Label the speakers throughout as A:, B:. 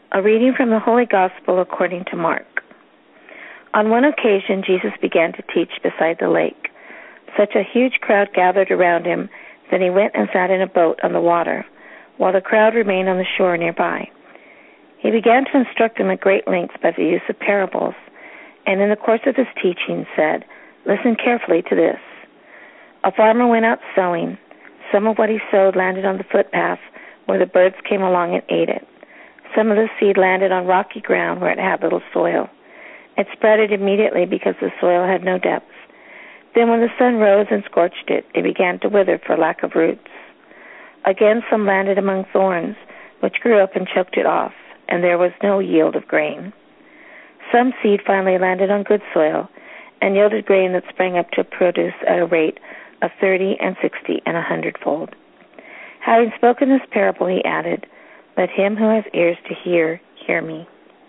A: A reading from the Holy Gospel according to Mark. On one occasion, Jesus began to teach beside the lake. Such a huge crowd gathered around him that he went and sat in a boat on the water, while the crowd remained on the shore nearby. He began to instruct them at great length by the use of parables, and in the course of his teaching said, "Listen carefully to this. A farmer went out sowing. Some of what he sowed landed on the footpath, where the birds came along and ate it. Some of the seed landed on rocky ground where it had little soil. It sprouted immediately because the soil had no depth. Then when the sun rose and scorched it, it began to wither for lack of roots. Again some landed among thorns, which grew up and choked it off, and there was no yield of grain. Some seed finally landed on good soil and yielded grain that sprang up to produce at a rate of 30 and 60 and 100-fold. Having spoken this parable, he added, "Let him who has ears to hear, hear me."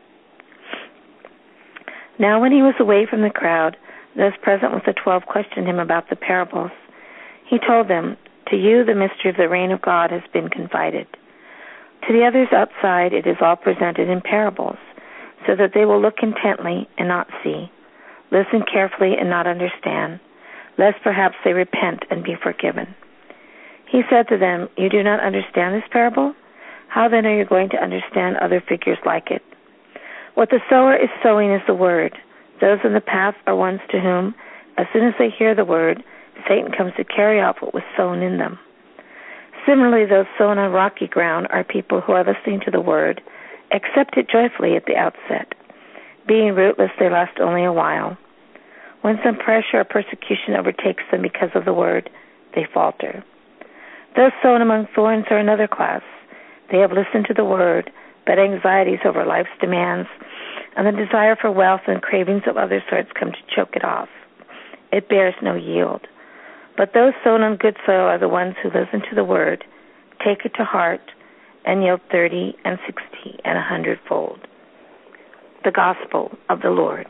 A: Now when he was away from the crowd, those present with the 12 questioned him about the parables. He told them, "To you the mystery of the reign of God has been confided. To the others outside it is all presented in parables, so that they will look intently and not see, listen carefully and not understand, lest perhaps they repent and be forgiven." He said to them, "You do not understand this parable? How then are you going to understand other figures like it? What the sower is sowing is the word. Those in the path are ones to whom, as soon as they hear the word, Satan comes to carry off what was sown in them. Similarly, those sown on rocky ground are people who are listening to the word, accept it joyfully at the outset. Being rootless, they last only a while. When some pressure or persecution overtakes them because of the word, they falter. Those sown among thorns are another class. They have listened to the word, but anxieties over life's demands and the desire for wealth and cravings of other sorts come to choke it off. It bears no yield. But those sown on good soil are the ones who listen to the word, take it to heart, and yield 30 and 60 and 100-fold. The Gospel of the Lord.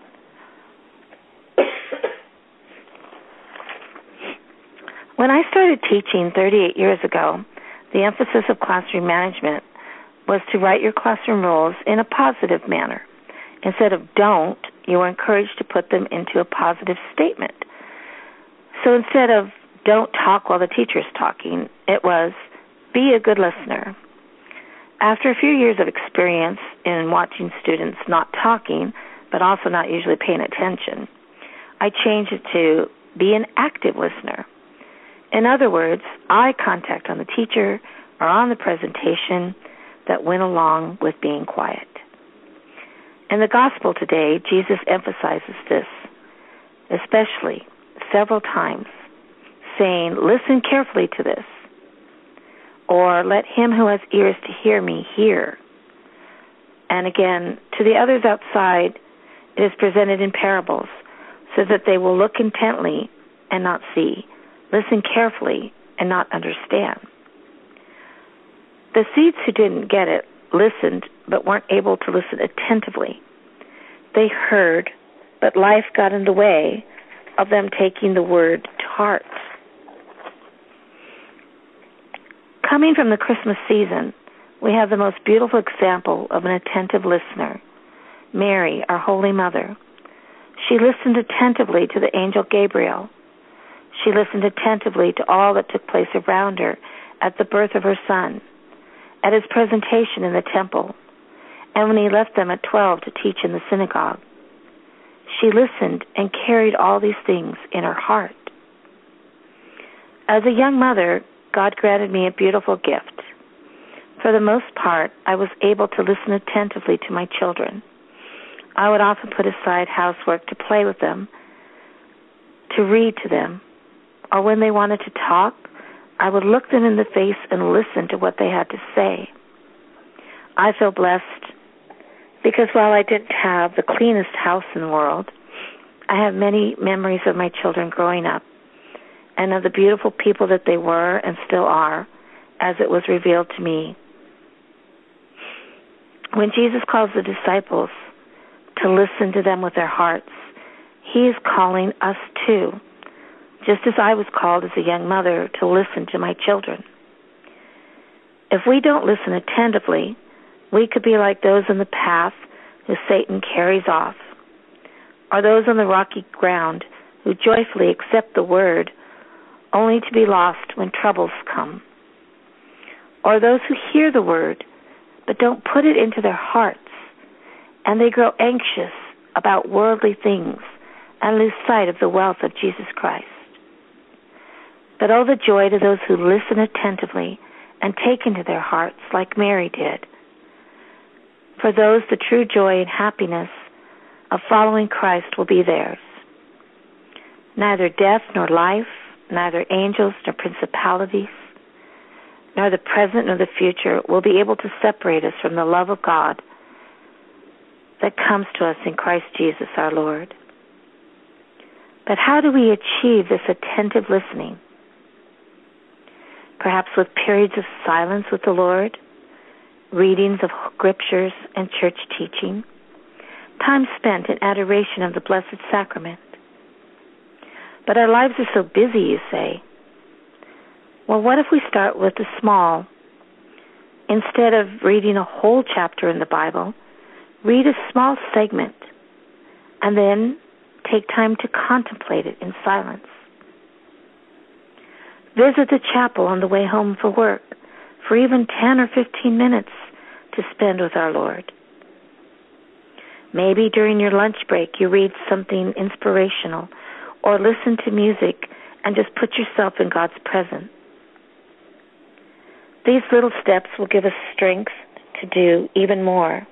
A: When I started teaching 38 years ago, the emphasis of classroom management was to write your classroom rules in a positive manner. Instead of don't, you were encouraged to put them into a positive statement. So instead of don't talk while the teacher's talking, it was be a good listener. After a few years of experience in watching students not talking, but also not usually paying attention, I changed it to be an active listener. In other words, eye contact on the teacher or on the presentation that went along with being quiet. In the Gospel today, Jesus emphasizes this, especially several times, saying, "Listen carefully to this," or "Let him who has ears to hear me hear." And again, to the others outside, it is presented in parables, so that they will look intently and not see, listen carefully and not understand. The seeds who didn't get it listened but weren't able to listen attentively. They heard, but life got in the way of them taking the word to heart. Coming from the Christmas season, we have the most beautiful example of an attentive listener, Mary, our Holy Mother. She listened attentively to the angel Gabriel. She listened attentively to all that took place around her at the birth of her son, at his presentation in the temple, and when he left them at 12 to teach in the synagogue. She listened and carried all these things in her heart. As a young mother, God granted me a beautiful gift. For the most part, I was able to listen attentively to my children. I would often put aside housework to play with them, to read to them, or when they wanted to talk, I would look them in the face and listen to what they had to say. I feel blessed because while I didn't have the cleanest house in the world, I have many memories of my children growing up and of the beautiful people that they were and still are, as it was revealed to me. When Jesus calls the disciples to listen to them with their hearts, he is calling us too, just as I was called as a young mother to listen to my children. If we don't listen attentively, We could be like those in the path who Satan carries off, or those on the rocky ground who joyfully accept the word only to be lost when troubles come, or those who hear the word but don't put it into their hearts, and they grow anxious about worldly things and lose sight of the wealth of Jesus Christ. But oh, the joy to those who listen attentively and take into their hearts like Mary did. For those, the true joy and happiness of following Christ will be theirs. Neither death nor life, neither angels nor principalities, nor the present nor the future will be able to separate us from the love of God that comes to us in Christ Jesus our Lord. But how do we achieve this attentive listening? Perhaps with periods of silence with the Lord, readings of scriptures and church teaching, time spent in adoration of the Blessed Sacrament. But our lives are so busy, you say. Well, what if we start with the small? Instead of reading a whole chapter in the Bible, read a small segment and then take time to contemplate it in silence. Visit the chapel on the way home from work for even 10 or 15 minutes to spend with our Lord. Maybe during your lunch break you read something inspirational or listen to music and just put yourself in God's presence. These little steps will give us strength to do even more.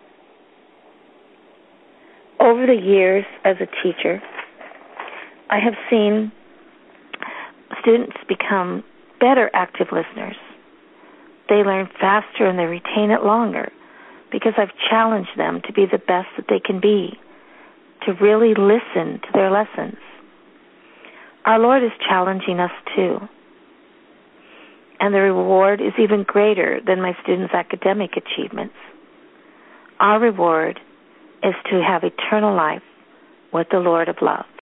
A: Over the years as a teacher, I have seen students become better active listeners. They learn faster and they retain it longer because I've challenged them to be the best that they can be, to really listen to their lessons. Our Lord is challenging us too. And the reward is even greater than my students' academic achievements. Our reward is to have eternal life with the Lord of love.